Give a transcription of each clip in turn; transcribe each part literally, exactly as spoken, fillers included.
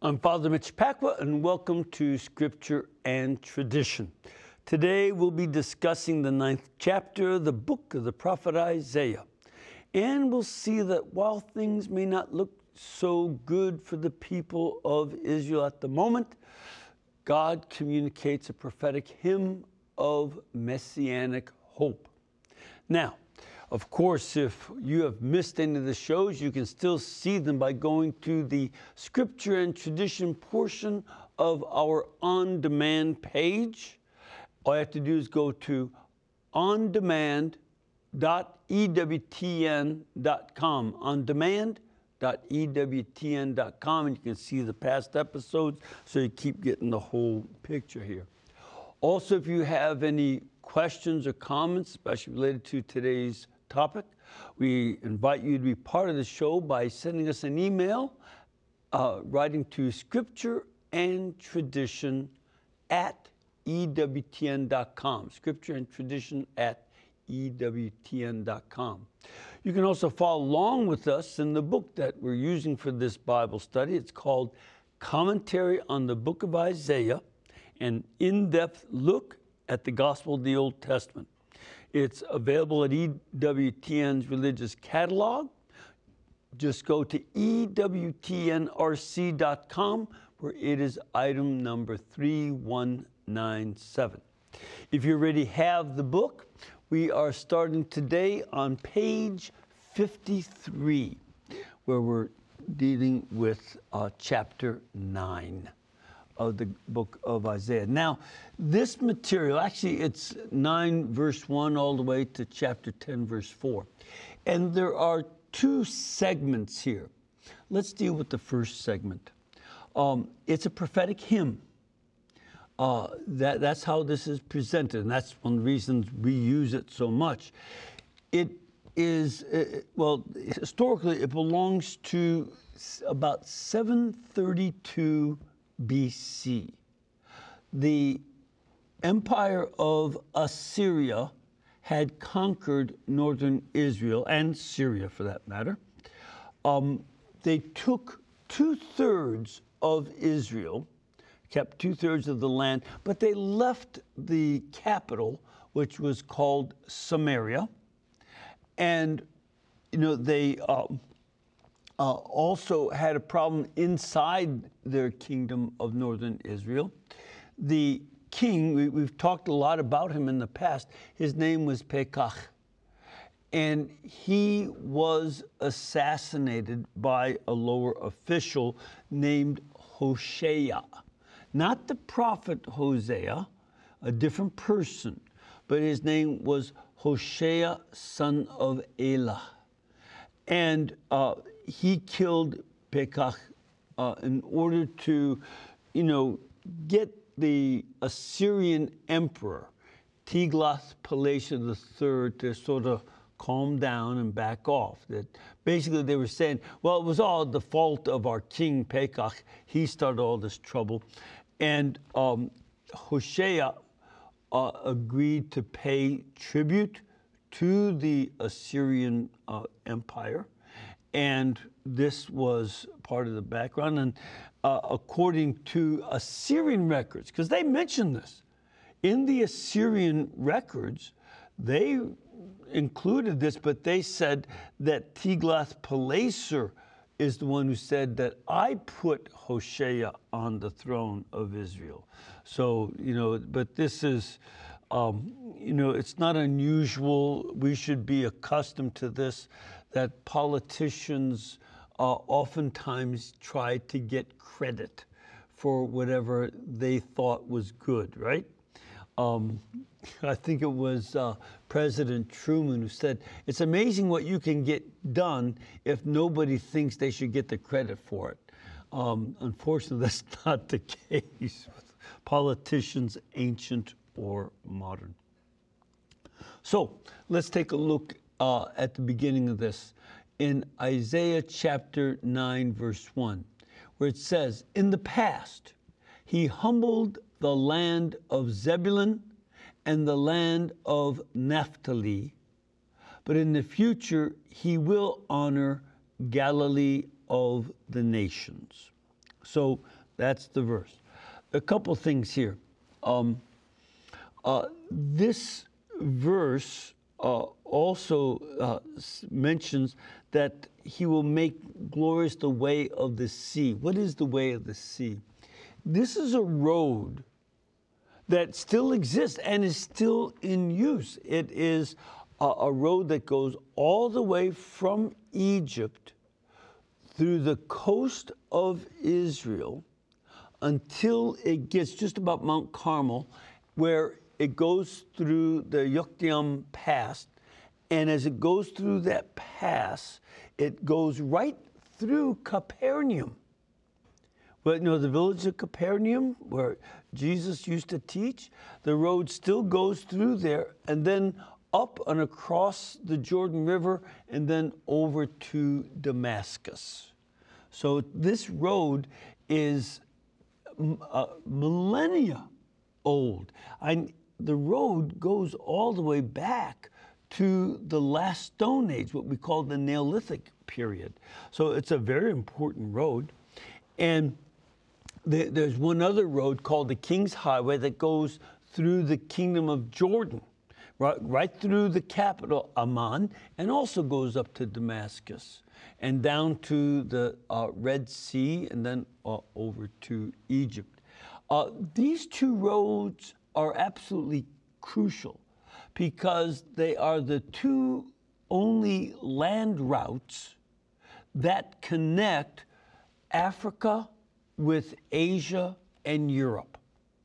I'm Father Mitch Pacwa, and welcome to Scripture and Tradition. Today we'll be discussing the ninth chapter of the book of the prophet Isaiah. And we'll see that while things may not look so good for the people of Israel at the moment, God communicates a prophetic hymn of messianic hope. Now, of course, if you have missed any of the shows, you can still see them by going to the Scripture and Tradition portion of our on-demand page. All you have to do is go to on demand dot e w t n dot com, on demand dot e w t n dot com, and you can see the past episodes, so you keep getting the whole picture here. Also, if you have any questions or comments, especially related to today's topic, we invite you to be part of the show by sending us an email, uh, writing to Scripture and Tradition at e w t n dot com. Scripture and Tradition at e w t n dot com. You can also follow along with us in the book that we're using for this Bible study. It's called Commentary on the Book of Isaiah, an in-depth look at the Gospel of the Old Testament. It's available at E W T N's religious catalog. Just go to e w t n r c dot com, where it is item number three one nine seven. If you already have the book, we are starting today on page fifty-three, where we're dealing with uh, chapter nine of the book of Isaiah. Now, this material, actually it's nine verse one all the way to chapter ten verse four. And there are two segments here. Let's deal with the first segment. Um, it's a prophetic hymn. Uh, that, that's how this is presented, and that's one of the reasons we use it so much. It is, uh, well, historically it belongs to about seven thirty-two B C. The empire of Assyria had conquered northern Israel, and Syria for that matter. Um, they took two-thirds of Israel, kept two-thirds of the land, but they left the capital, which was called Samaria. And, you know, they um, uh, also had a problem inside their kingdom of northern Israel. The king, we, we've talked a lot about him in the past, his name was Pekach. And he was assassinated by a lower official named Hosea. Not the prophet Hosea, a different person, but his name was Hosea, son of Elah. And uh, he killed Pekach uh, in order to, you know, get the Assyrian emperor, Tiglath-Pileser the third, to sort of calm down and back off. That basically they were saying, well, it was all the fault of our king Pekach. He started all this trouble. And um, Hosea uh, agreed to pay tribute to the Assyrian uh, Empire. And this was part of the background. And uh, according to Assyrian records, because they mentioned this, in the Assyrian records, they included this, but they said that Tiglath-Pileser is the one who said that I put Hosea on the throne of Israel. So, you know, but this is, um, you know, it's not unusual. We should be accustomed to this, that politicians uh, oftentimes try to get credit for whatever they thought was good, right? Um, I think it was uh, President Truman who said, it's amazing what you can get done if nobody thinks they should get the credit for it. Um, unfortunately, that's not the case with politicians, ancient or modern. So let's take a look uh, at the beginning of this in Isaiah chapter nine, verse one, where it says, in the past, he humbled the land of Zebulun and the land of Naphtali, but in the future he will honor Galilee of the nations. So that's the verse. A couple things here. Um, uh, this verse uh, also uh, mentions that he will make glorious the way of the sea. What is the way of the sea? This is a road that still exists and is still in use. It is a, a road that goes all the way from Egypt through the coast of Israel until it gets just about Mount Carmel, where it goes through the Yokneam Pass. And as it goes through that pass, it goes right through Capernaum. But you know, the village of Capernaum, where Jesus used to teach, the road still goes through there and then up and across the Jordan River and then over to Damascus. So this road is uh, millennia old. I, the road goes all the way back to the last Stone Age, what we call the Neolithic period. So it's a very important road. And the, there's one other road called the King's Highway that goes through the Kingdom of Jordan, right, right through the capital, Amman, and also goes up to Damascus and down to the uh, Red Sea and then uh, over to Egypt. Uh, these two roads are absolutely crucial because they are the two only land routes that connect Africa with Asia and Europe.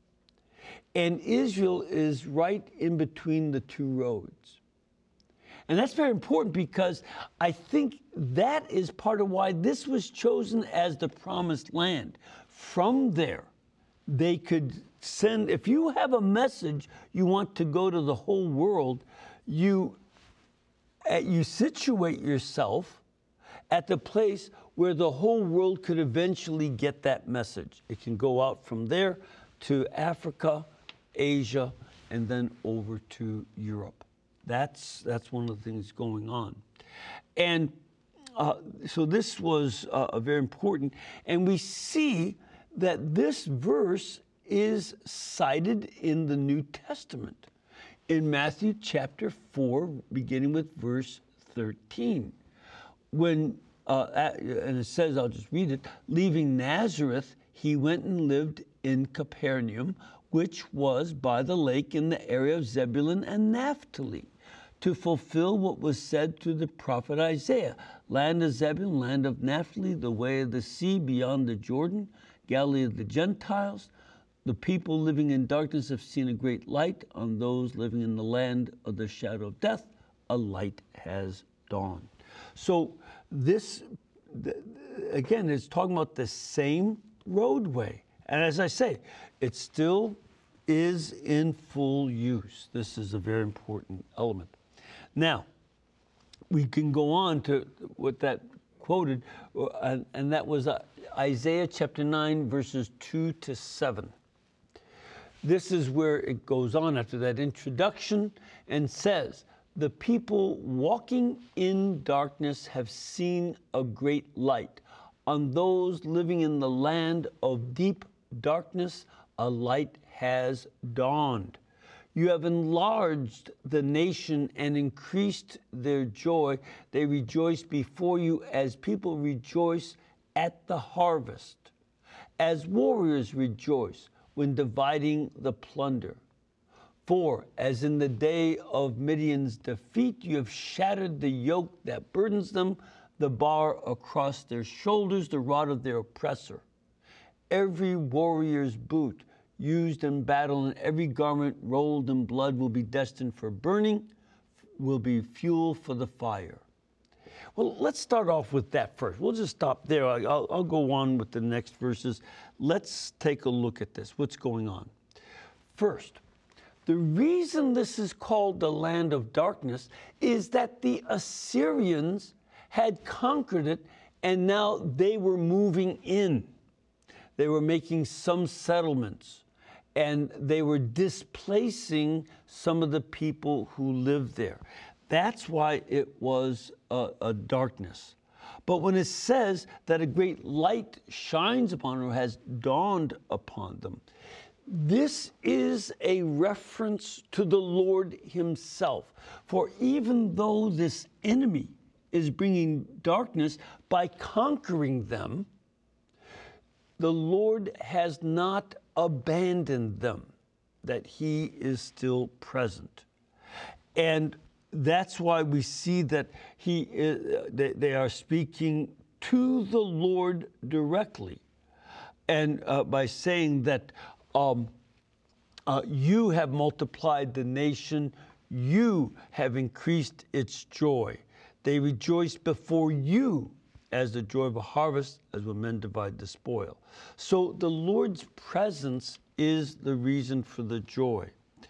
And Israel is right in between the two roads. And that's very important because I think that is part of why this was chosen as the promised land. From there, they could send, if you have a message you want to go to the whole world, you, uh, you situate yourself at the place where the whole world could eventually get that message. It can go out from there to Africa, Asia, and then over to Europe. That's, that's one of the things going on. And uh, so this was uh, very important. And we see that this verse is cited in the New Testament in Matthew chapter four, beginning with verse thirteen. When, uh, and it says, I'll just read it, leaving Nazareth, he went and lived in Capernaum, which was by the lake in the area of Zebulun and Naphtali, to fulfill what was said through the prophet Isaiah. Land of Zebulun, land of Naphtali, the way of the sea beyond the Jordan, Galilee of the Gentiles. The people living in darkness have seen a great light. On those living in the land of the shadow of death, a light has dawned. So this, again, it's talking about the same roadway. And as I say, it still is in full use. This is a very important element. Now, we can go on to what that quoted, and, and that was uh, Isaiah chapter nine, verses two to seven. This is where it goes on after that introduction and says, the people walking in darkness have seen a great light. On those living in the land of deep darkness, a light has dawned. You have enlarged the nation and increased their joy. They rejoice before you as people rejoice at the harvest, as warriors rejoice when dividing the plunder. For as in the day of Midian's defeat, you have shattered the yoke that burdens them, the bar across their shoulders, the rod of their oppressor. Every warrior's boot used in battle and every garment rolled in blood will be destined for burning, will be fuel for the fire. Well, let's start off with that first. We'll just stop there. I'll, I'll go on with the next verses. Let's take a look at this. What's going on? First, the reason this is called the land of darkness is that the Assyrians had conquered it and now they were moving in. They were making some settlements and they were displacing some of the people who lived there. That's why it was a, a darkness. But when it says that a great light shines upon them, or has dawned upon them, this is a reference to the Lord himself. For even though this enemy is bringing darkness, by conquering them, the Lord has not abandoned them, that he is still present. And that's why we see that he is, they, they are speaking to the Lord directly. And uh, by saying that um, uh, you have multiplied the nation, you have increased its joy. They rejoice before you as the joy of a harvest, as when men divide the spoil. So the Lord's presence is the reason for the joy.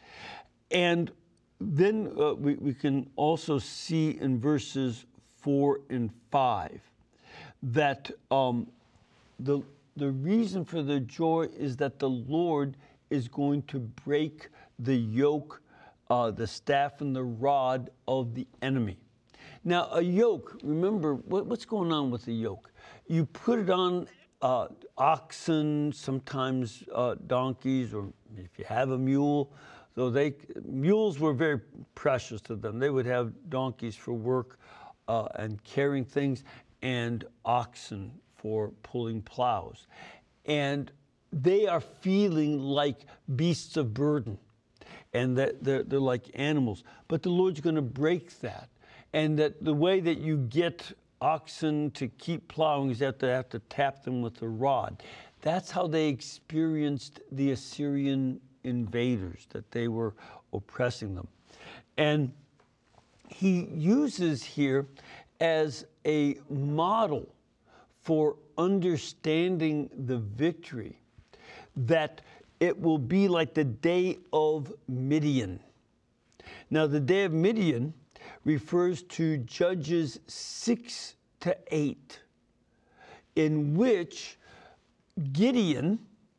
And then uh, we, we can also see in verses four and five that um, the, the reason for the joy is that the Lord is going to break the yoke, uh, the staff and the rod of the enemy. Now, a yoke, remember, what, what's going on with a yoke? You put it on uh, oxen, sometimes uh, donkeys, or if you have a mule. So they, mules were very precious to them. They would have donkeys for work uh, and carrying things, and oxen for pulling plows. And they are feeling like beasts of burden, and that they're, they're like animals. But the Lord's going to break that. And that the way that you get oxen to keep plowing is that they have to tap them with a rod. That's how they experienced the Assyrian invaders, that they were oppressing them. And he uses here as a model for understanding the victory that it will be like the day of Midian. Now, the day of Midian refers to Judges six to eight, in which Gideon,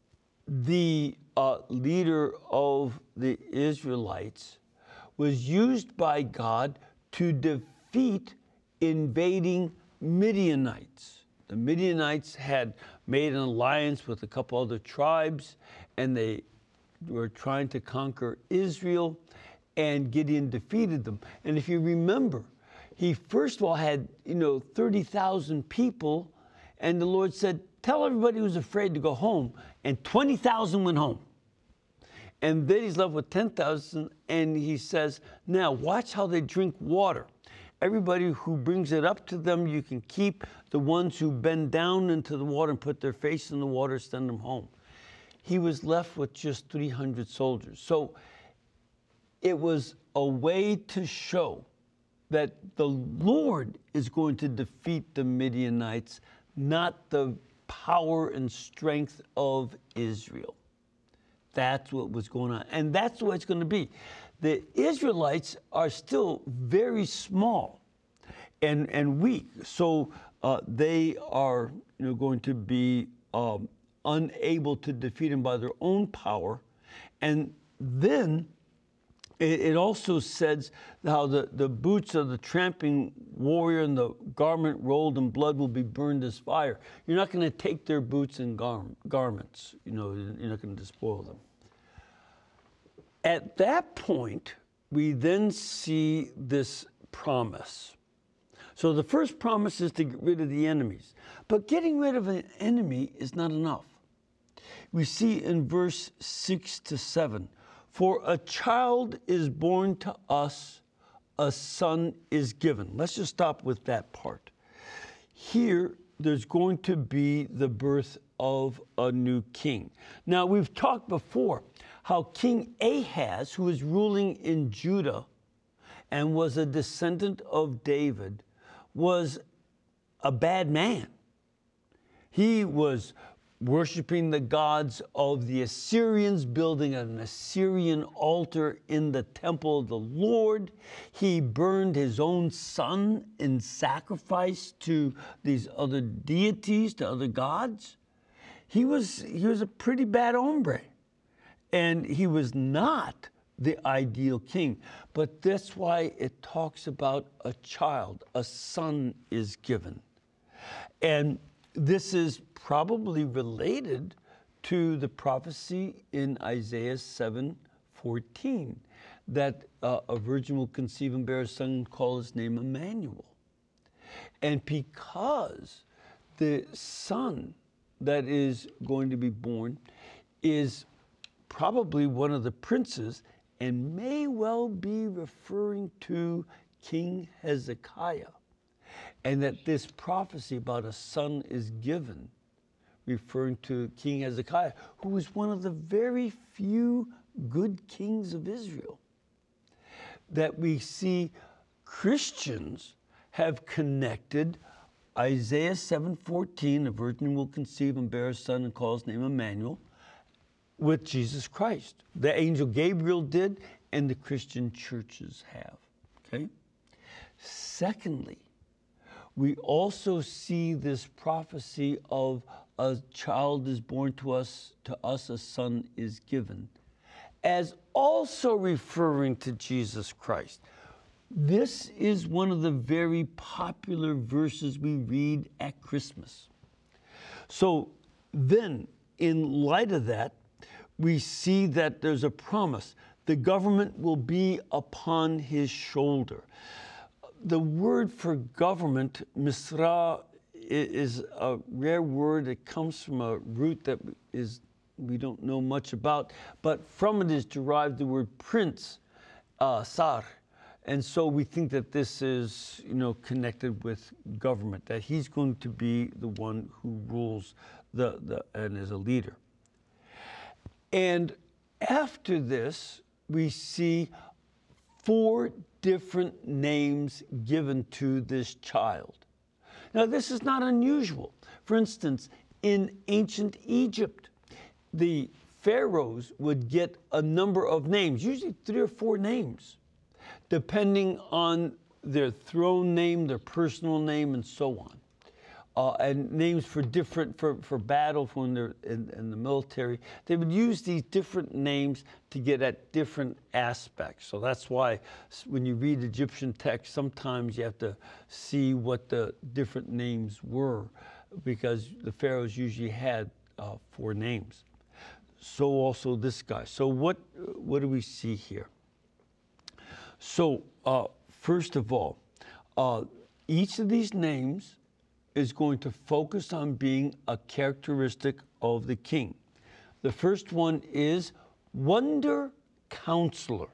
the uh, leader of the Israelites, was used by God to defeat invading Midianites. The Midianites had made an alliance with a couple other tribes, and they were trying to conquer Israel, and Gideon defeated them. And if you remember, he first of all had, you know, thirty thousand people, and the Lord said, tell everybody who's afraid to go home, and twenty thousand went home. And then he's left with ten thousand, and he says, now watch how they drink water. Everybody who brings it up to them, you can keep. The ones who bend down into the water and put their face in the water, send them home. He was left with just three hundred soldiers. So it was a way to show that the Lord is going to defeat the Midianites, not the power and strength of Israel. That's what was going on. And that's the way it's going to be. The Israelites are still very small and, and weak. So uh, they are, you know, going to be um, unable to defeat them by their own power. And then it, it also says how the, the boots of the tramping warrior and the garment rolled in blood will be burned as fire. You're not going to take their boots and gar- garments. You know, you're not going to despoil them. At that point, we then see this promise. So the first promise is to get rid of the enemies. But getting rid of an enemy is not enough. We see in verse six to seven, for a child is born to us, a son is given. Let's just stop with that part. Here, there's going to be the birth of a new king. Now, we've talked before how King Ahaz, who was ruling in Judah and was a descendant of David, was a bad man. He was worshiping the gods of the Assyrians, building an Assyrian altar in the temple of the Lord. He burned his own son in sacrifice to these other deities, to other gods. He was, he was a pretty bad hombre. And he was not the ideal king. But that's why it talks about a child, a son is given. And this is probably related to the prophecy in Isaiah seven fourteen, that uh, a virgin will conceive and bear a son and call his name Emmanuel. And because the son that is going to be born is probably one of the princes and may well be referring to King Hezekiah, and that this prophecy about a son is given referring to King Hezekiah, who was one of the very few good kings of Israel, that we see Christians have connected Isaiah seven fourteen, a virgin will conceive and bear a son and call his name Emmanuel, with Jesus Christ. The angel Gabriel did, and the Christian churches have. Okay? Secondly, we also see this prophecy of a child is born to us, to us a son is given, as also referring to Jesus Christ. This is one of the very popular verses we read at Christmas. So then, in light of that, we see that there's a promise. The government will be upon his shoulder. The word for government, misra, is a rare word. It comes from a root that is we don't know much about, but from it is derived the word prince, uh, sar. And so we think that this is, you know, connected with government, that he's going to be the one who rules the, the and is a leader. And after this, we see four different names given to this child. Now, this is not unusual. For instance, in ancient Egypt, the pharaohs would get a number of names, usually three or four names, depending on their throne name, their personal name, and so on. Uh, and names for different, for, for battle, for when they're in, in the military. They would use these different names to get at different aspects. So that's why when you read Egyptian text, sometimes you have to see what the different names were, because the pharaohs usually had uh, four names. So also this guy. So what, what do we see here? So uh, first of all, uh, each of these names is going to focus on being a characteristic of the king. The first one is Wonder Counselor.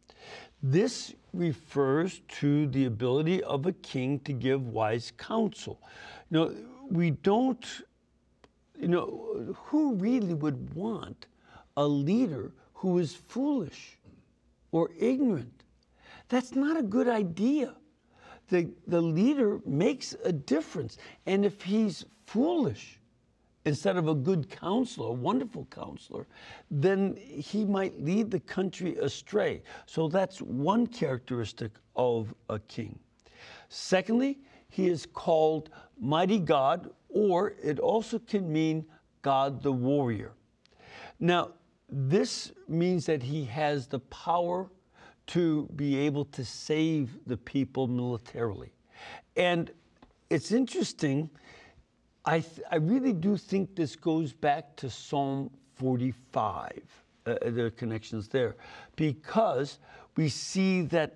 This refers to the ability of a king to give wise counsel. You know, we don't, you know, who really would want a leader who is foolish or ignorant? That's not a good idea. The, the leader makes a difference. And if he's foolish instead of a good counselor, a wonderful counselor, then he might lead the country astray. So that's one characteristic of a king. Secondly, he is called Mighty God, or it also can mean God the warrior. Now, this means that he has the power to be able to save the people militarily. And it's interesting, I, th- I really do think this goes back to Psalm forty-five. Uh, there are connections there, because we see that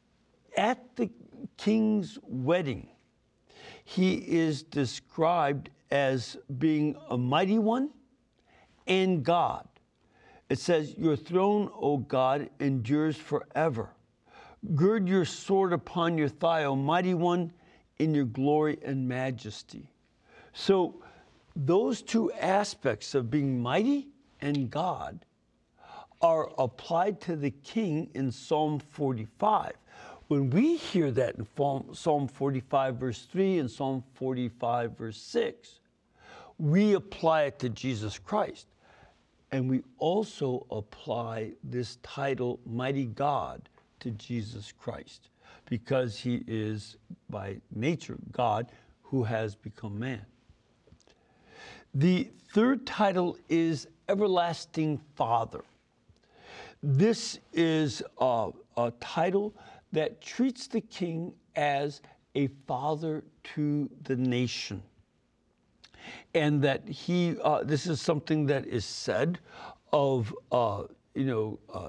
at the king's wedding, he is described as being a mighty one and God. It says, your throne, O God, endures forever. Gird your sword upon your thigh, O mighty one, in your glory and majesty. So those two aspects of being mighty and God are applied to the king in Psalm forty-five. When we hear that in Psalm forty-five, verse three, and Psalm forty-five, verse six, we apply it to Jesus Christ. And we also apply this title, Mighty God, to Jesus Christ, because he is by nature God who has become man. The third title is Everlasting Father. This is a, a title that treats the king as a father to the nation. And that he, uh, this is something that is said of, uh, you know, uh,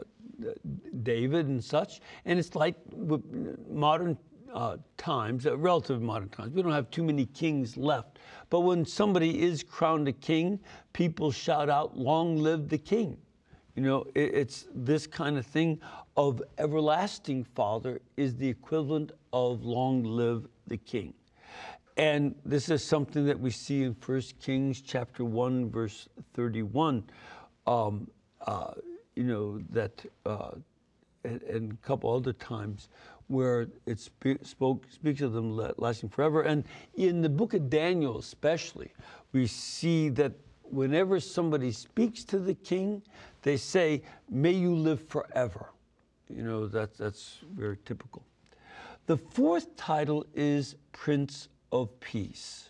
David and such. And it's like modern uh, times, uh, relative modern times, we don't have too many kings left. But when somebody is crowned a king, people shout out, "Long live the king." You know, it, it's this kind of thing of everlasting father is the equivalent of long live the king. And this is something that we see in First Kings chapter one, verse thirty-one. Um, uh, you know, that, uh, and, and a couple other times where it spe- spoke, speaks of them lasting forever. And in the book of Daniel especially, we see that whenever somebody speaks to the king, they say, "May you live forever." You know, that, that's very typical. The fourth title is Prince of Peace.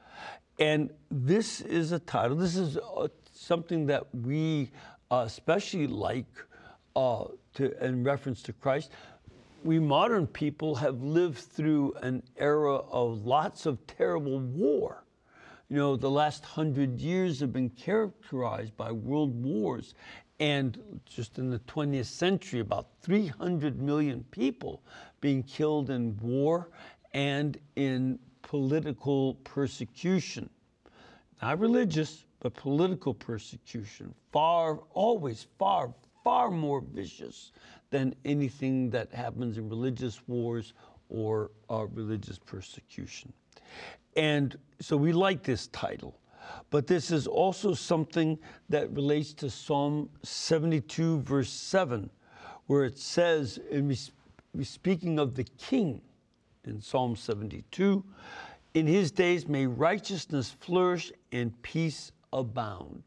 And this is a title, this is uh, something that we uh, especially like uh, to, in reference to Christ. We modern people have lived through an era of lots of terrible war. You know, the last hundred years have been characterized by world wars. And just in the twentieth century, about three hundred million people being killed in war and in political persecution. Not religious, but political persecution. Far, always far, far more vicious than anything that happens in religious wars or uh, religious persecution. And so we like this title. But this is also something that relates to Psalm seventy-two, verse seven, where it says, in speaking of the king in Psalm seventy-two, "In his days may righteousness flourish and peace abound."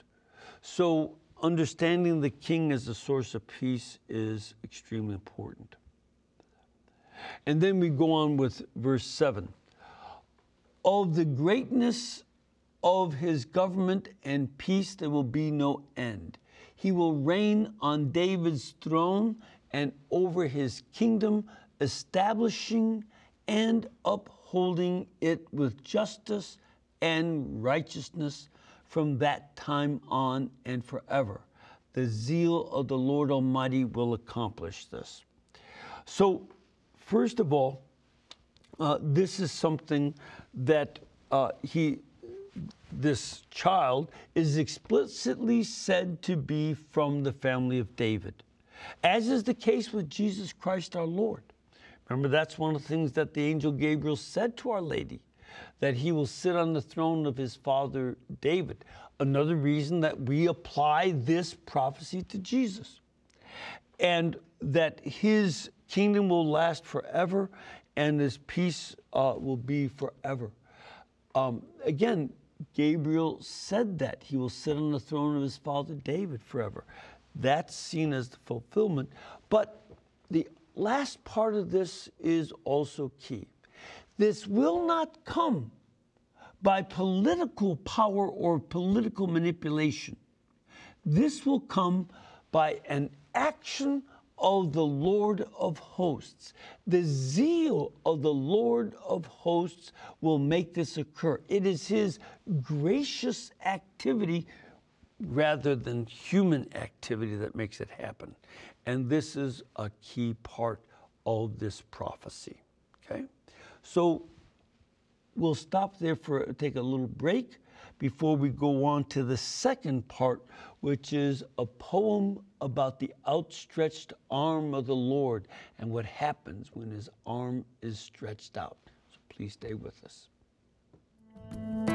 So understanding the king as a source of peace is extremely important. And then we go on with verse seven. "Of the greatness of his government and peace there will be no end. He will reign on David's throne and over his kingdom, establishing and upholding it with justice and righteousness from that time on and forever. The zeal of the Lord Almighty will accomplish this." So, first of all, uh, this is something that uh, he this child is explicitly said to be from the family of David, as is the case with Jesus Christ our Lord. Remember, that's one of the things that the angel Gabriel said to Our Lady, that he will sit on the throne of his father David. Another reason that we apply this prophecy to Jesus, and that his kingdom will last forever and his peace uh, will be forever. Um, again, Gabriel said that he will sit on the throne of his father David forever. That's seen as the fulfillment. But the last part of this is also key. This will not come by political power or political manipulation. This will come by an action of the Lord of hosts. The zeal of the Lord of hosts will make this occur. It is his gracious activity rather than human activity that makes it happen. And this is a key part of this prophecy. Okay? So we'll stop there for take a little break before we go on to the second part, which is a poem about the outstretched arm of the Lord and what happens when his arm is stretched out. So please stay with us.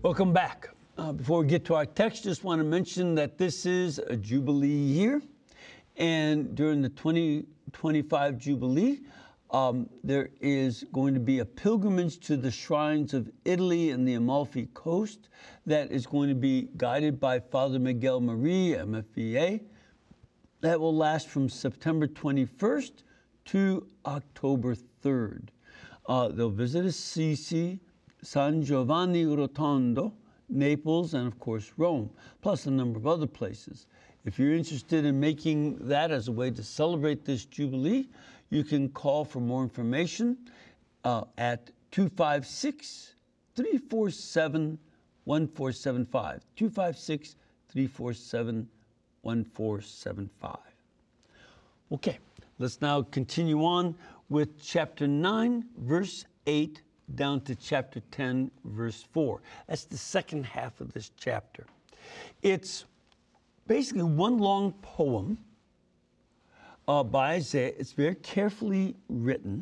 Welcome back. Uh, before we get to our text, just want to mention that this is a Jubilee year. And during the twenty twenty-five Jubilee, um, there is going to be a pilgrimage to the shrines of Italy and the Amalfi Coast that is going to be guided by Father Miguel Marie, M F V A. That will last from September twenty-first to October third. Uh, they'll visit Assisi, San Giovanni Rotondo, Naples, and of course Rome, plus a number of other places. If you're interested in making that as a way to celebrate this Jubilee, you can call for more information uh, at two five six, three four seven, one four seven five, two five six, three four seven, one four seven five. Okay, let's now continue on with chapter nine, verse eight, down to chapter ten, verse four. That's the second half of this chapter. It's basically one long poem uh, by Isaiah. It's very carefully written,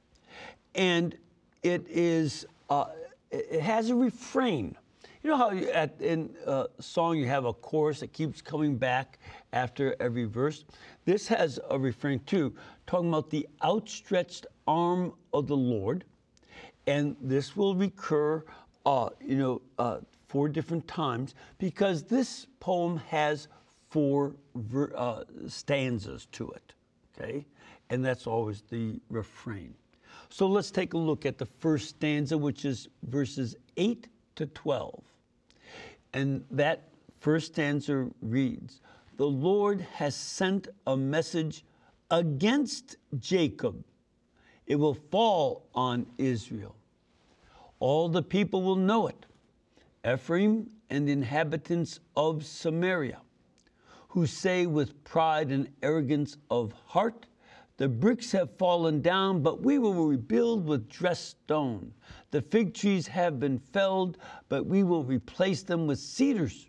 and it is uh, it has a refrain. You know how you, at, in a song you have a chorus that keeps coming back after every verse? This has a refrain too, talking about the outstretched arm of the Lord. And this will recur, uh, you know, uh, four different times, because this poem has four ver- uh, stanzas to it, okay? And that's always the refrain. So let's take a look at the first stanza, which is verses eight to twelve. And that first stanza reads, "The Lord has sent a message against Jacob. It will fall on Israel. All the people will know it, Ephraim and the inhabitants of Samaria, who say with pride and arrogance of heart, the bricks have fallen down, but we will rebuild with dressed stone. The fig trees have been felled, but we will replace them with cedars.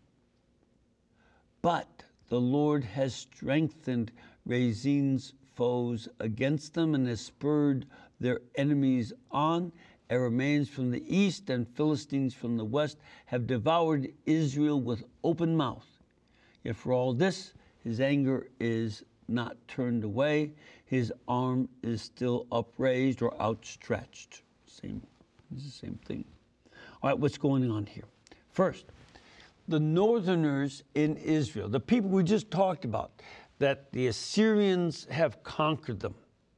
But the Lord has strengthened Rezin's foes against them and has spurred their enemies on. Arameans from the east and Philistines from the west have devoured Israel with open mouth. Yet for all this, his anger is not turned away. His arm is still upraised or outstretched." Same, it's the same thing. All right, what's going on here? First, the northerners in Israel, the people we just talked about, that the Assyrians have conquered them,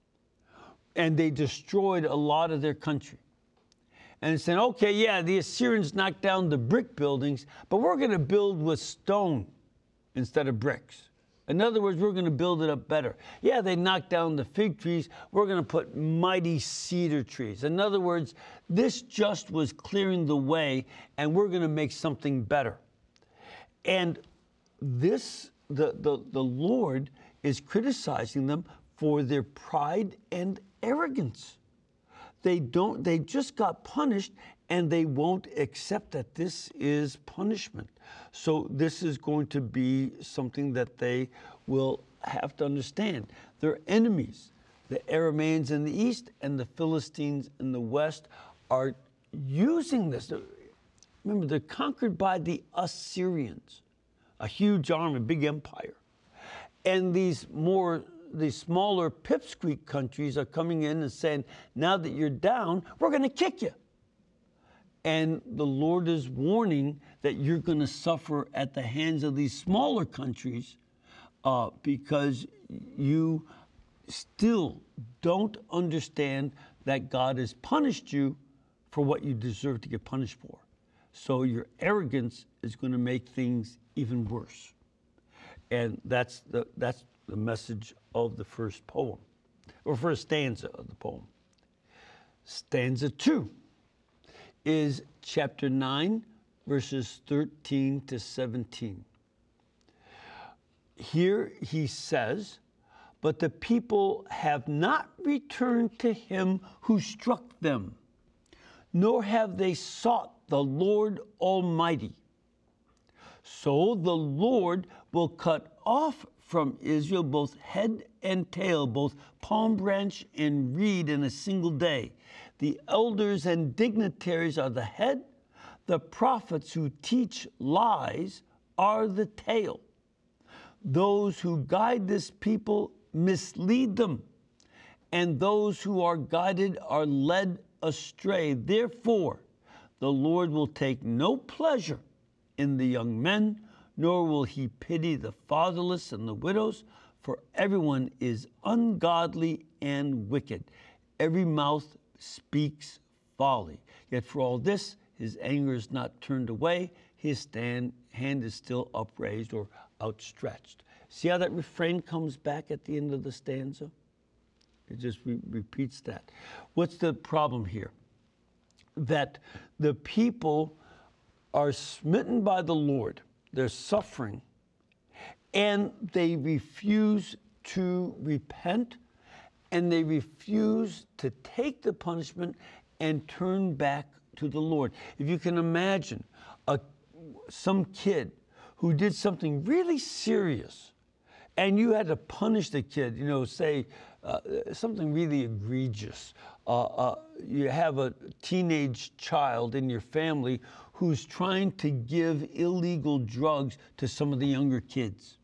and they destroyed a lot of their country. And saying, okay, yeah, the Assyrians knocked down the brick buildings, but we're going to build with stone instead of bricks. In other words, we're going to build it up better. Yeah, they knocked down the fig trees. We're going to put mighty cedar trees. In other words, this just was clearing the way, and we're going to make something better. And this, the, the, the Lord is criticizing them for their pride and arrogance. They don't, they just got punished, and they won't accept that this is punishment. So this is going to be something that they will have to understand. Their enemies, the Arameans in the east and the Philistines in the west, are using this. Remember, they're conquered by the Assyrians, a huge army, a big empire. And these more the smaller pipsqueak countries are coming in and saying, now that you're down, we're going to kick you. And the Lord is warning that you're going to suffer at the hands of these smaller countries uh, because you still don't understand that God has punished you for what you deserve to get punished for. So your arrogance is going to make things even worse. And that's the, that's the message of the first poem, or first stanza of the poem. Stanza two is chapter nine, verses thirteen to seventeen. Here he says, "But the people have not returned to him who struck them, nor have they sought the Lord Almighty. So the Lord will cut off from Israel both head and tail, both palm branch and reed in a single day. The elders and dignitaries are the head, The prophets who teach lies are the tail. Those who guide this people mislead them, and those who are guided are led astray. Therefore, the Lord will take no pleasure in the young men, nor will he pity the fatherless and the widows, for everyone is ungodly and wicked. Every mouth speaks folly. Yet for all this, his anger is not turned away. His stand, hand is still upraised or outstretched. See how that refrain comes back at the end of the stanza? It just re- repeats that. What's the problem here? That the people are smitten by the Lord. They're suffering, and they refuse to repent, and they refuse to take the punishment and turn back to the Lord. If you can imagine a, some kid who did something really serious, and you had to punish the kid, you know, say uh, something really egregious. Uh, uh, you have a teenage child in your family who's trying to give illegal drugs to some of the younger kids.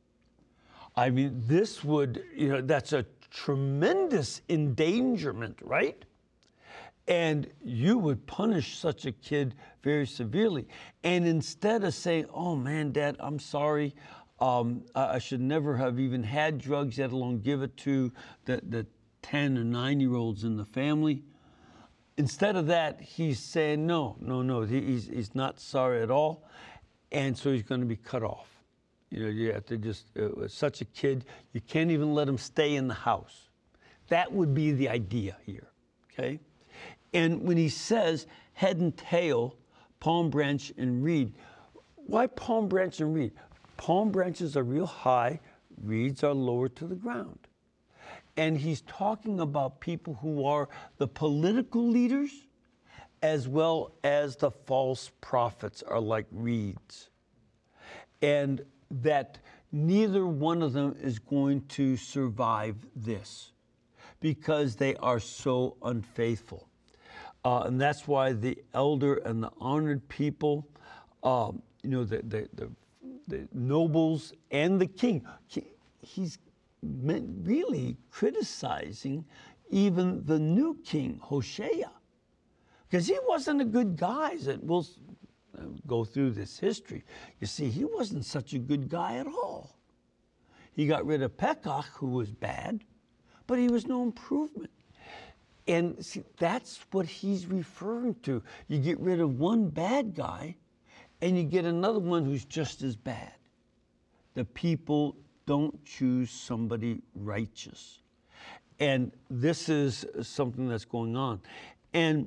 I mean, this would, you know, that's a tremendous endangerment, right? And you would punish such a kid very severely. And instead of saying, oh man, Dad, I'm sorry, um, I should never have even had drugs, let alone give it to the, the ten or nine year olds in the family. Instead of that, he's saying, no, no, no, he's, he's not sorry at all. And so he's going to be cut off. You know, you have to just, uh, such a kid, you can't even let him stay in the house. That would be the idea here, okay? And when he says head and tail, palm branch and reed, why palm branch and reed? Palm branches are real high, reeds are lower to the ground. And he's talking about people who are the political leaders as well as the false prophets are like reeds. And that neither one of them is going to survive this because they are so unfaithful. Uh, and that's why the elder and the honored people, um, you know, the, the, the, the nobles and the king, he, he's really criticizing even the new king, Hoshea, because he wasn't a good guy. That we'll go through this history. You see, he wasn't such a good guy at all. He got rid of Pekach, who was bad, but he was no improvement. And see, that's what he's referring to. You get rid of one bad guy, and you get another one who's just as bad. The people don't choose somebody righteous. And this is something that's going on. And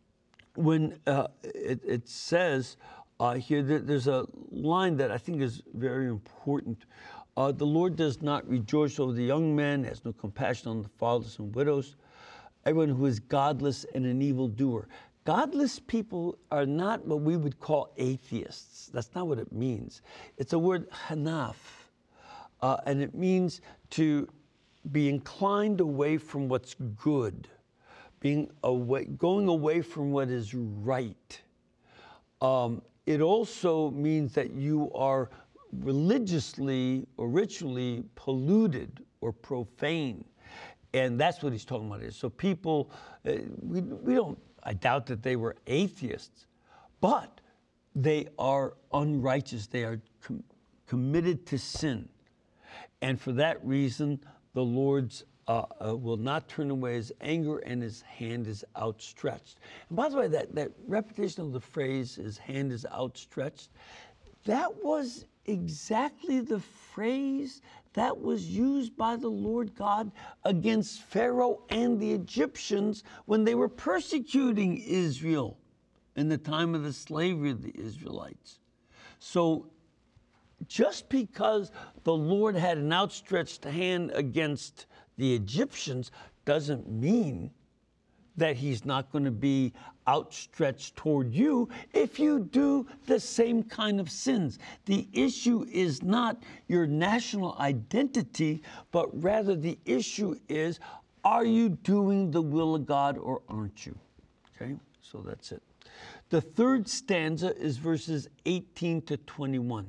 when uh, it, it says uh, here, that there's a line that I think is very important. Uh, the Lord does not rejoice over the young men, has no compassion on the fatherless and widows, everyone who is godless and an evildoer. Godless people are not what we would call atheists. That's not what it means. It's a word, hanaf. Uh, and it means to be inclined away from what's good, being away, going away from what is right. Um, it also means that you are religiously or ritually polluted or profane. And that's what he's talking about here. So people, uh, we, we don't, I doubt that they were atheists, but they are unrighteous. They are com- committed to sin. And for that reason, the Lord's uh, uh, will not turn away his anger, and his hand is outstretched. And by the way, that, that repetition of the phrase, his hand is outstretched, that was exactly the phrase that was used by the Lord God against Pharaoh and the Egyptians when they were persecuting Israel in the time of the slavery of the Israelites. So just because the Lord had an outstretched hand against the Egyptians doesn't mean that he's not going to be outstretched toward you if you do the same kind of sins. The issue is not your national identity, but rather the issue is, are you doing the will of God or aren't you? Okay, so that's it. The third stanza is verses eighteen to twenty-one.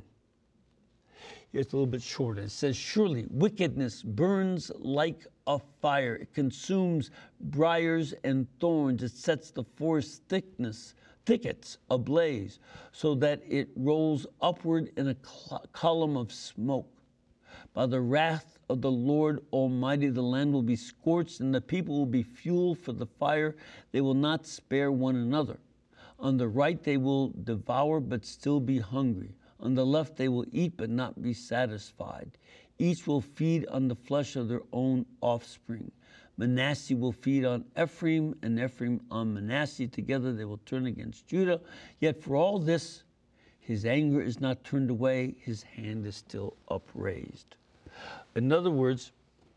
It's a little bit shorter. It says, surely wickedness burns like a fire. It consumes briars and thorns. It sets the forest thickness, thickets ablaze, so that it rolls upward in a cl- column of smoke. By the wrath of the Lord Almighty, the land will be scorched, and the people will be fuel for the fire. They will not spare one another. On the right they will devour, but still be hungry. On the left they will eat, but not be satisfied. Each will feed on the flesh of their own offspring. Manasseh will feed on Ephraim, and Ephraim on Manasseh. Together they will turn against Judah. Yet for all this, his anger is not turned away. His hand is still upraised. In other words,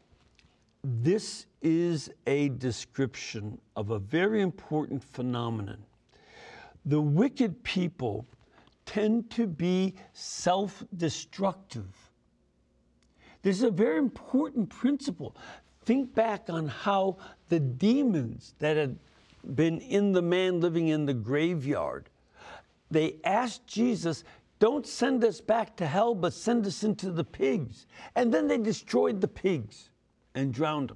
this is a description of a very important phenomenon. The wicked people tend to be self-destructive. This is a very important principle. Think back on how the demons that had been in the man living in the graveyard, they asked Jesus, don't send us back to hell, but send us into the pigs. And then they destroyed the pigs and drowned them.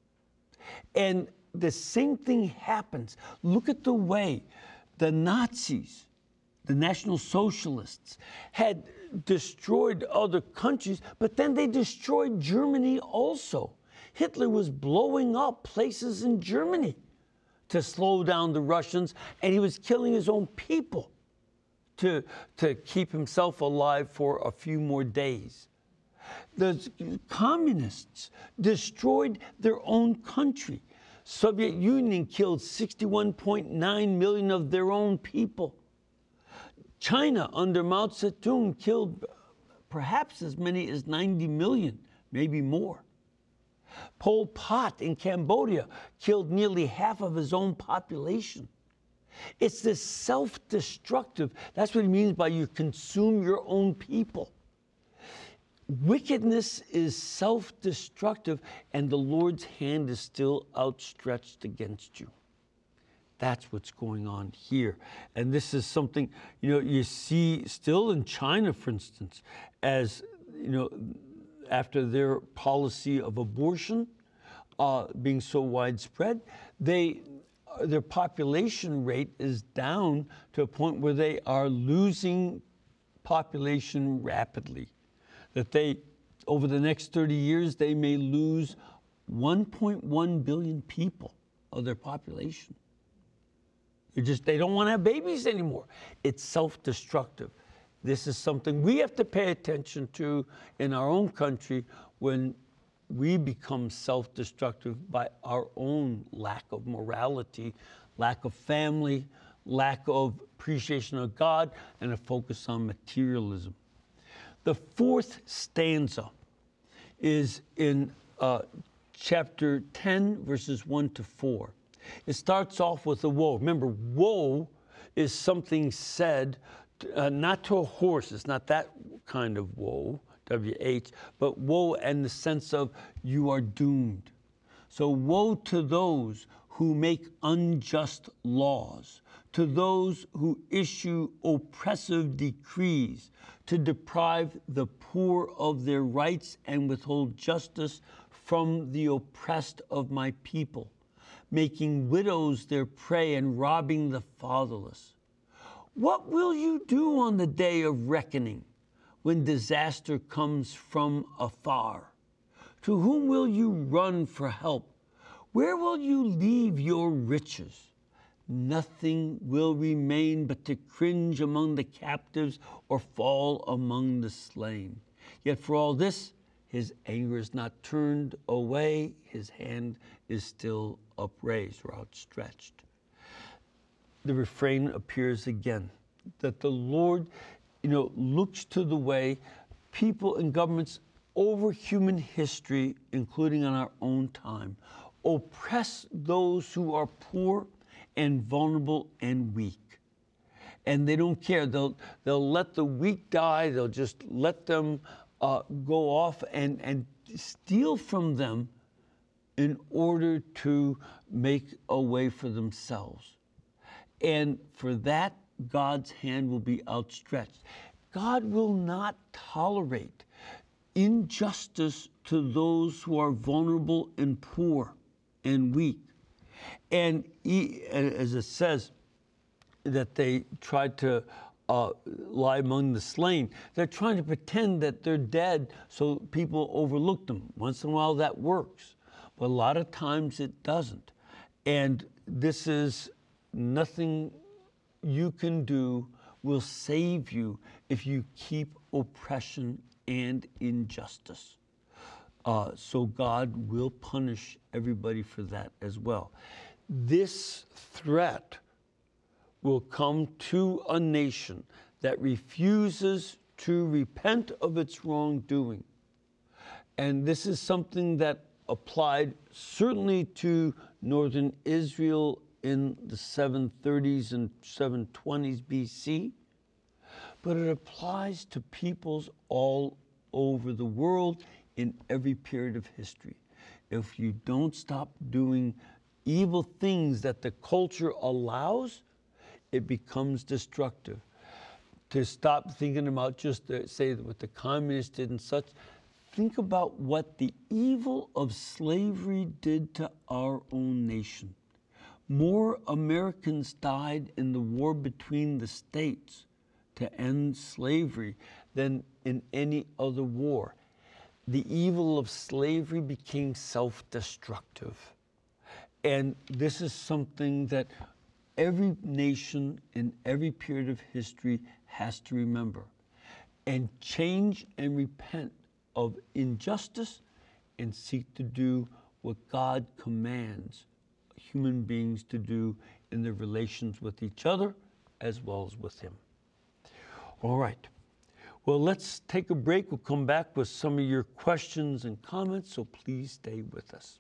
And the same thing happens. Look at the way the Nazis, the National Socialists, had destroyed other countries, but then they destroyed Germany also. Hitler was blowing up places in Germany to slow down the Russians, and he was killing his own people to, to keep himself alive for a few more days. The communists destroyed their own country. Soviet Union killed sixty-one point nine million of their own people. China under Mao Zedong killed perhaps as many as ninety million, maybe more. Pol Pot in Cambodia killed nearly half of his own population. It's this self-destructive, that's what he means by you consume your own people. Wickedness is self-destructive, and the Lord's hand is still outstretched against you. That's what's going on here. And this is something, you know, you see still in China, for instance, as, you know, after their policy of abortion uh, being so widespread, they, their population rate is down to a point where they are losing population rapidly. That they, over the next thirty years, they may lose one point one billion people of their population. They just, they don't want to have babies anymore. It's self-destructive. This is something we have to pay attention to in our own country when we become self-destructive by our own lack of morality, lack of family, lack of appreciation of God, and a focus on materialism. The fourth stanza is in uh, chapter ten, verses one to four. It starts off with a woe. Remember, woe is something said uh, not to a horse. It's not that kind of woe, W H, but woe in the sense of you are doomed. So woe to those who make unjust laws, to those who issue oppressive decrees, to deprive the poor of their rights and withhold justice from the oppressed of my people, making widows their prey and robbing the fatherless. What will you do on the day of reckoning when disaster comes from afar? To whom will you run for help? Where will you leave your riches? Nothing will remain but to cringe among the captives or fall among the slain. Yet for all this, his anger is not turned away. His hand is still upraised or outstretched. The refrain appears again, that the Lord, you know, looks to the way people and governments over human history, including in our own time, oppress those who are poor and vulnerable and weak. And they don't care. They'll, they'll let the weak die. They'll just let them uh, go off and, and steal from them in order to make a way for themselves. And for that, God's hand will be outstretched. God will not tolerate injustice to those who are vulnerable and poor and weak. And he, as it says, that they tried to uh, lie among the slain, they're trying to pretend that they're dead so people overlook them. Once in a while that works, but a lot of times it doesn't. And this is nothing you can do will save you if you keep oppression and injustice. Uh, so God will punish everybody for that as well. This threat will come to a nation that refuses to repent of its wrongdoing. And this is something that applied certainly to northern Israel in the seven thirties and seven twenties B C, but it applies to peoples all over the world in every period of history. If you don't stop doing evil things that the culture allows, it becomes destructive. To stop thinking about just, the, say, what the communists did and such, think about what the evil of slavery did to our own nation. More Americans died in the war between the states to end slavery than in any other war. The evil of slavery became self-destructive. And this is something that every nation in every period of history has to remember and change and repent of injustice and seek to do what God commands human beings to do in their relations with each other as well as with Him. All right. Well, let's take a break. We'll come back with some of your questions and comments, so please stay with us.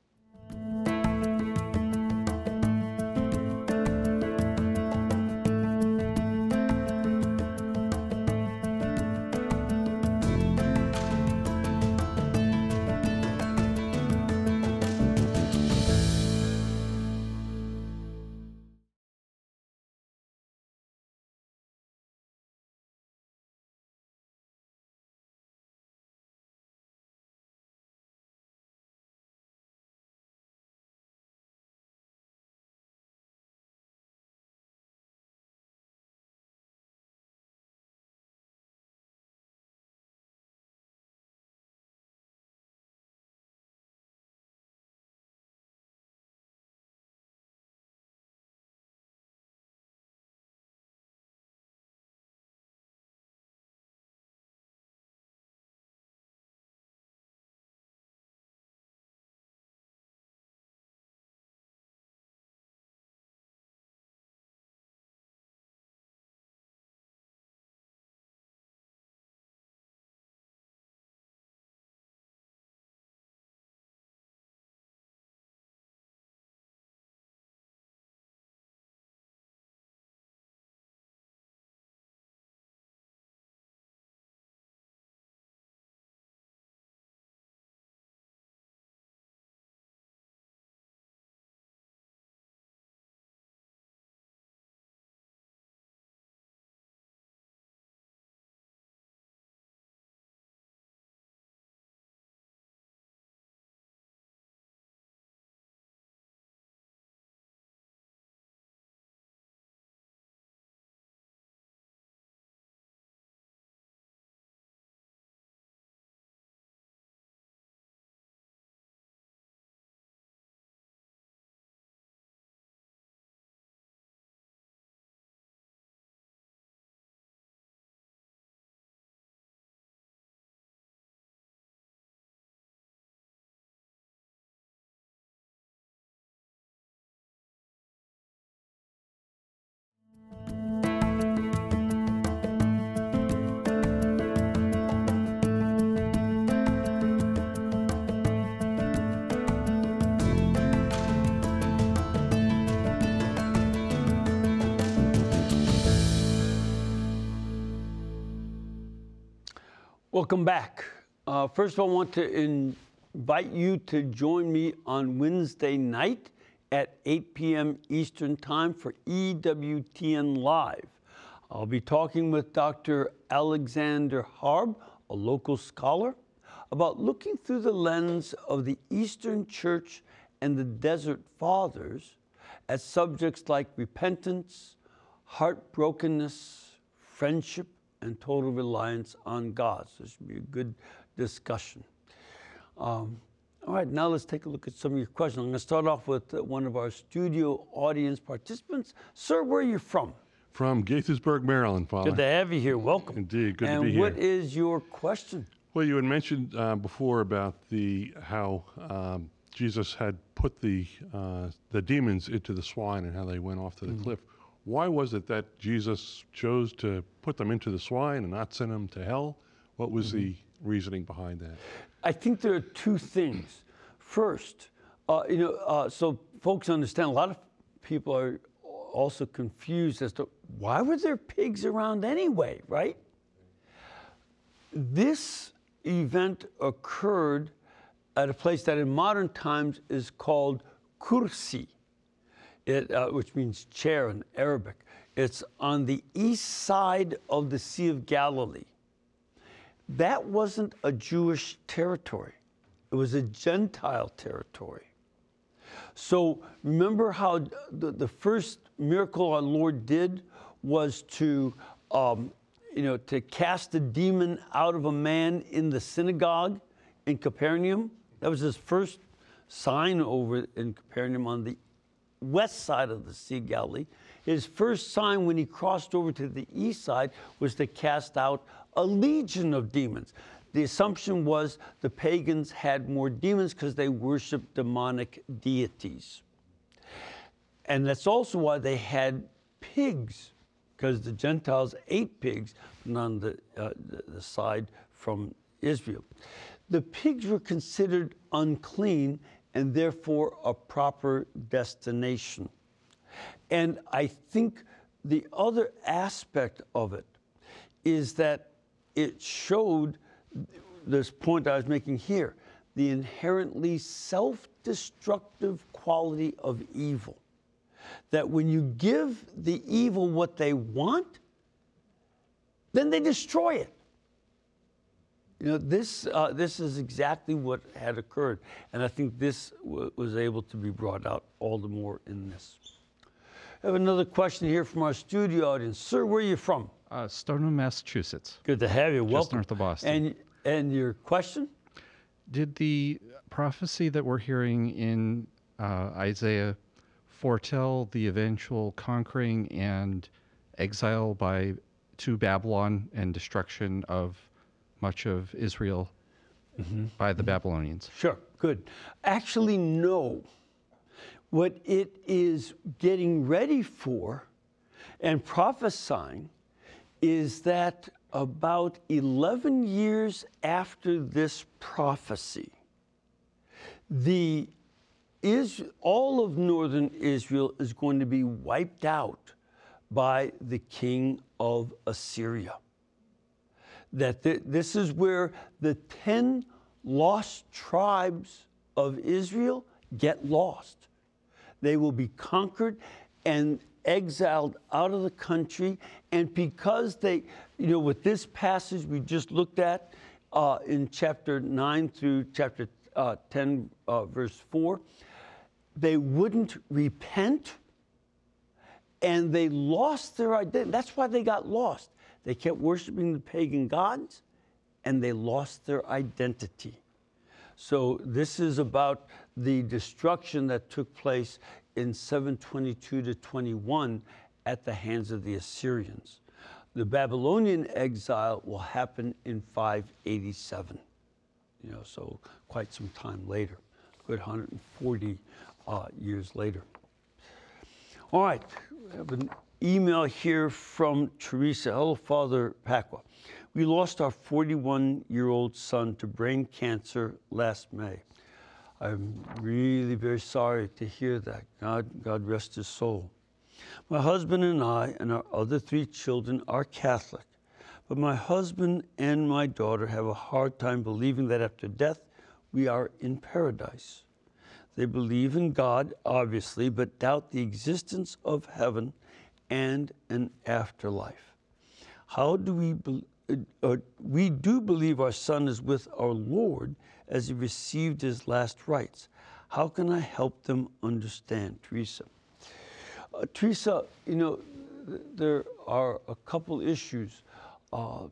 Welcome back. Uh, first of all, I want to invite you to join me on Wednesday night at eight p.m. Eastern Time for E W T N Live. I'll be talking with Doctor Alexander Harb, a local scholar, about looking through the lens of the Eastern Church and the Desert Fathers at subjects like repentance, heartbrokenness, friendship, and total reliance on God. So this should be a good discussion. Um, all right, now let's take a look at some of your questions. I'm going to start off with uh, one of our studio audience participants. Sir, where are you from? From Gaithersburg, Maryland, Father. Good to have you here. Welcome. Indeed, good and to be here. And what is your question? Well, you had mentioned uh, before about the how um, Jesus had put the uh, the demons into the swine and how they went off to the mm-hmm. cliff. Why was it that Jesus chose to put them into the swine and not send them to hell? What was mm-hmm. the reasoning behind that? I think there are two things. First, uh, you know, uh, so folks understand, a lot of people are also confused as to why were there pigs around anyway, right? This event occurred at a place that in modern times is called Kursi, it, uh, which means chair in Arabic. It's on the east side of the Sea of Galilee. That wasn't a Jewish territory. It was a Gentile territory. So remember how the, the first miracle our Lord did was to, um, you know, to cast a demon out of a man in the synagogue in Capernaum. That was his first sign over in Capernaum on the west side of the Sea of Galilee. His first sign when he crossed over to the east side was to cast out a legion of demons. The assumption was the pagans had more demons because they worshiped demonic deities. And that's also why they had pigs, because the Gentiles ate pigs, but on the, uh, the, the side from Israel. The pigs were considered unclean and therefore a proper destination. And I think the other aspect of it is that it showed this point I was making here, the inherently self-destructive quality of evil. That when you give the evil what they want, then they destroy it. You know, this, uh, this is exactly what had occurred. And I think this w- was able to be brought out all the more in this. I have another question here from our studio audience. Sir, where are you from? Uh, Stoneham, Massachusetts. Good to have you. Just Welcome. north of Boston. And, and your question? Did the prophecy that we're hearing in uh, Isaiah foretell the eventual conquering and exile by to Babylon and destruction of much of Israel mm-hmm. by the mm-hmm. Babylonians? Sure, good. Actually, no. What it is getting ready for and prophesying is that about eleven years after this prophecy, the is all of northern Israel is going to be wiped out by the king of Assyria. That th- this is where the ten lost tribes of Israel get lost. They will be conquered and exiled out of the country. And because they, you know, with this passage we just looked at uh, in chapter nine through chapter uh, ten, uh, verse four, they wouldn't repent and they lost their identity. That's why they got lost. They kept worshiping the pagan gods and they lost their identity. So this is about the destruction that took place in seven twenty-two to twenty-one at the hands of the Assyrians. The Babylonian exile will happen in five eighty-seven, you know, so quite some time later, a good one hundred forty uh, years later. All right, we have an email here from Teresa. Hello, Father Pacwa. We lost our forty-one-year-old son to brain cancer last May. I'm really very sorry to hear that. God, God rest his soul. My husband and I and our other three children are Catholic, but my husband and my daughter have a hard time believing that after death we are in paradise. They believe in God, obviously, but doubt the existence of heaven and an afterlife. How do we be, uh, we do believe our son is with our Lord as he received his last rites. How can I help them understand, Teresa? Uh, Teresa, you know, th- there are a couple issues. Uh,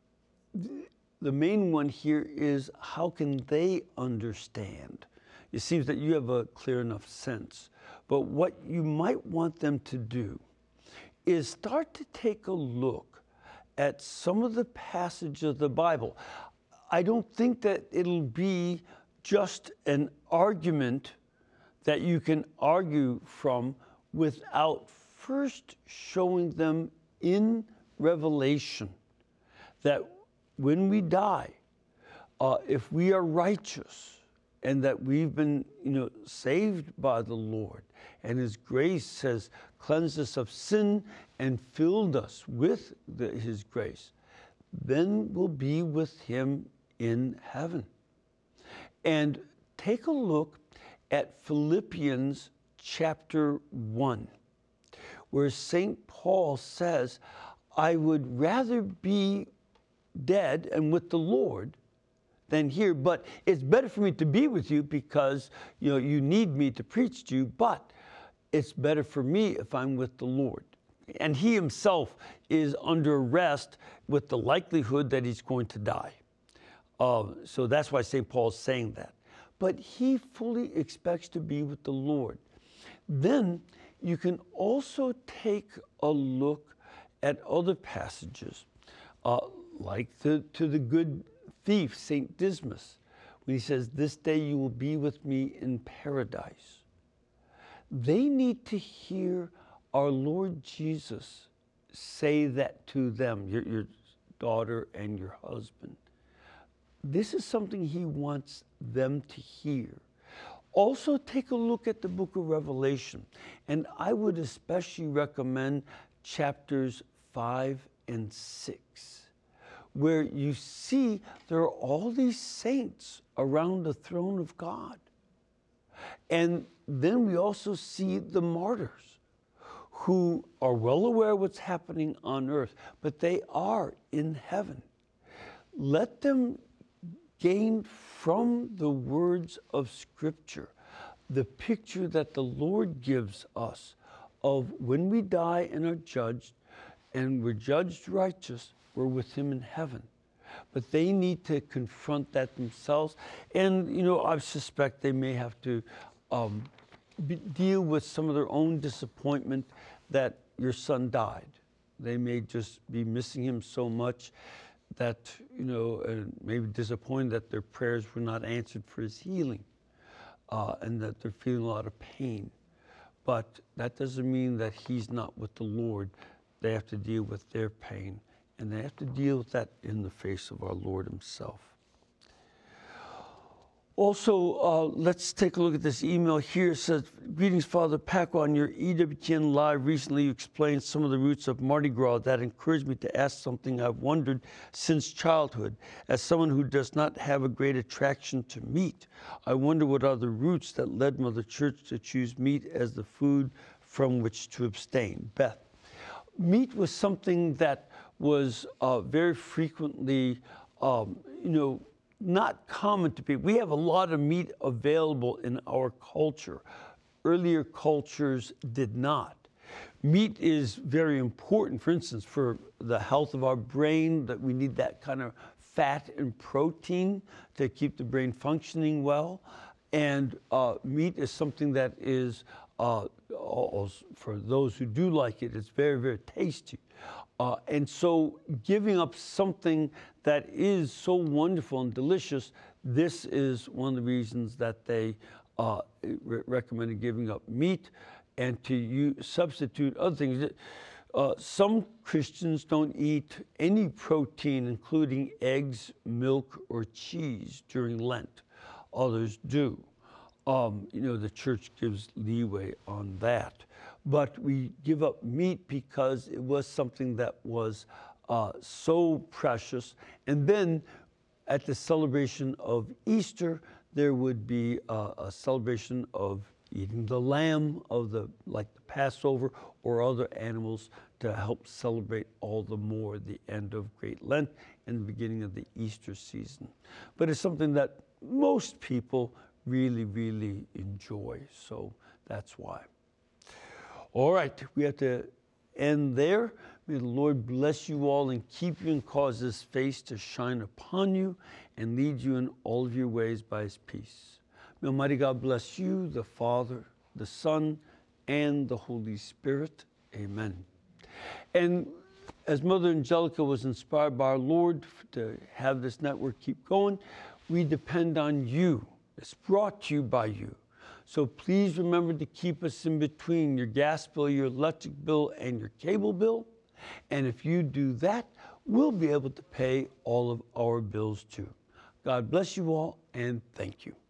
th- the main one here is how can they understand? It seems that you have a clear enough sense. But what you might want them to do is start to take a look at some of the passages of the Bible. I don't think that it'll be just an argument that you can argue from without first showing them in Revelation that when we die, uh, if we are righteous, and that we've been, you know, saved by the Lord, and his grace has cleansed us of sin and filled us with the, his grace, then we'll be with him in heaven. And take a look at Philippians chapter one, where Saint Paul says, I would rather be dead and with the Lord than here, but it's better for me to be with you because, you know, you need me to preach to you, but it's better for me if I'm with the Lord. And he himself is under arrest with the likelihood that he's going to die. Uh, so that's why Saint Paul is saying that. But he fully expects to be with the Lord. Then you can also take a look at other passages, uh, like the, to the good thief, Saint Dismas, when he says, this day you will be with me in paradise. They need to hear our Lord Jesus say that to them, your, your daughter and your husband. This is something he wants them to hear. Also, take a look at the book of Revelation, and I would especially recommend chapters five and six. Where you see there are all these saints around the throne of God. And then we also see the martyrs who are well aware of what's happening on earth, but they are in heaven. Let them gain from the words of Scripture the picture that the Lord gives us of when we die and are judged, and we're judged righteous, we're with him in heaven. But they need to confront that themselves. And, you know, I suspect they may have to um, be, deal with some of their own disappointment that your son died. They may just be missing him so much that, you know, and maybe disappointed that their prayers were not answered for his healing, uh, and that they're feeling a lot of pain. But that doesn't mean that he's not with the Lord. They have to deal with their pain. And they have to deal with that in the face of our Lord himself. Also, uh, let's take a look at this email here. It says, greetings, Father Paco. On your E W T N Live recently, you explained some of the roots of Mardi Gras. That encouraged me to ask something I've wondered since childhood. As someone who does not have a great attraction to meat, I wonder what are the roots that led Mother Church to choose meat as the food from which to abstain. Beth, meat was something that was uh, very frequently, um, you know, not common to people. We have a lot of meat available in our culture. Earlier cultures did not. Meat is very important, for instance, for the health of our brain, that we need that kind of fat and protein to keep the brain functioning well. And uh, meat is something that is, uh, for those who do like it, it's very, very tasty. Uh, and so giving up something that is so wonderful and delicious, this is one of the reasons that they uh, re- recommended giving up meat and to use, substitute other things. Uh, some Christians don't eat any protein, including eggs, milk, or cheese during Lent. Others do. Um, you know, the church gives leeway on that. But we give up meat because it was something that was uh, so precious. And then at the celebration of Easter, there would be a, a celebration of eating the lamb of the, like the Passover or other animals to help celebrate all the more the end of Great Lent and the beginning of the Easter season. But it's something that most people really, really enjoy. So that's why. All right, we have to end there. May the Lord bless you all and keep you and cause his face to shine upon you and lead you in all of your ways by his peace. May Almighty God bless you, the Father, the Son, and the Holy Spirit. Amen. And as Mother Angelica was inspired by our Lord to have this network keep going, we depend on you. It's brought to you by you. So please remember to keep us in between your gas bill, your electric bill, and your cable bill. And if you do that, we'll be able to pay all of our bills too. God bless you all, and thank you.